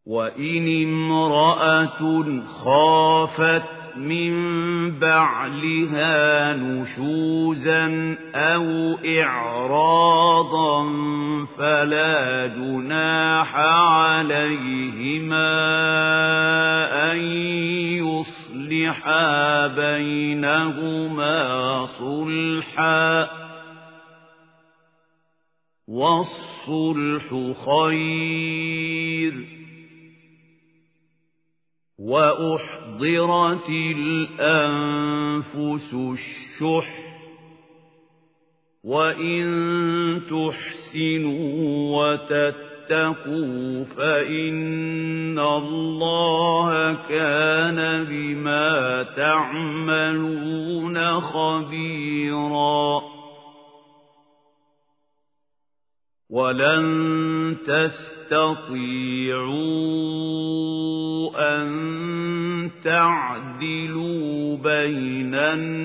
وإن امرأة خافت من بعلها نشوزا أو إعراضا فلا جناح عليهما أن يصلحا بينهما صلحا والصلح خير وأحضرت الأنفس الشح وإن تحسنوا وتتقوا فإن الله كان بما تعملون خبيرا ولن تستطيعوا أن تعدلوا بين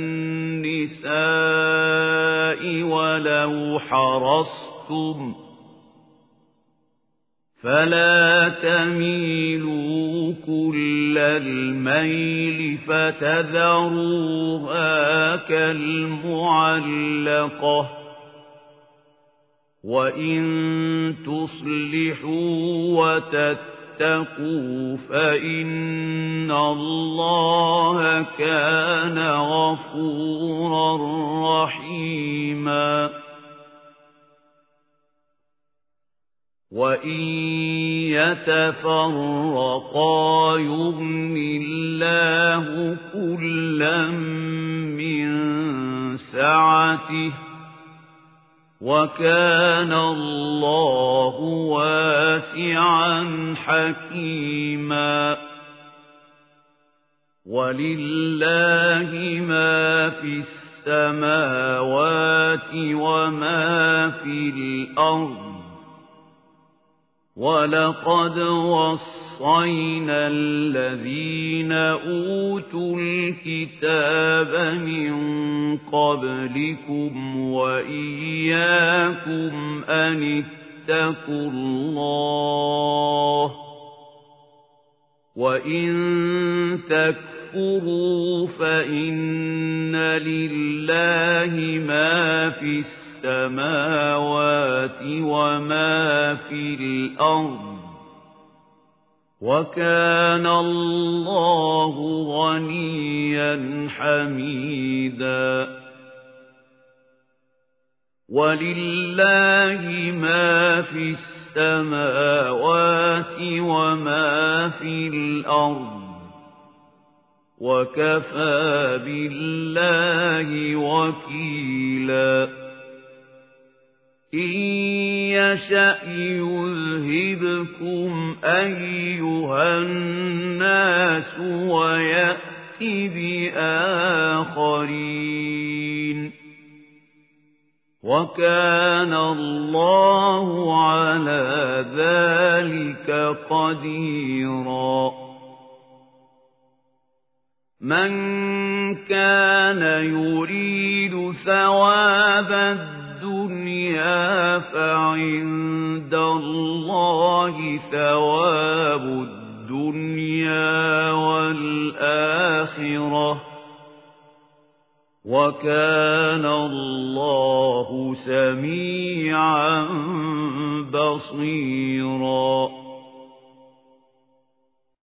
النساء ولو حرصتم فلا تميلوا كل الميل فتذروها كالمعلقة وإن تصلحوا وتتقوا فإن الله كان غفورا رحيما وإن يتفرقا يغن الله كلا من سعته وكان الله واسعا حكيما ولله ما في السماوات وما في الأرض ولقد وصينا الذين أوتوا الكتاب من قبلكم وإياكم أن اتقوا الله وإن تكفروا فإن لله ما في السماوات وما في الأرض وكان الله غنيا حميدا ولله ما في السماوات وما في الأرض وكفى بالله وكيلا إن يشأ يذهبكم أيها الناس ويأت بآخرين وكان الله على ذلك قديرا من كان يريد ثواب الدنيا فعند الله ثواب الدنيا والآخرة وكان الله سميعا بصيرا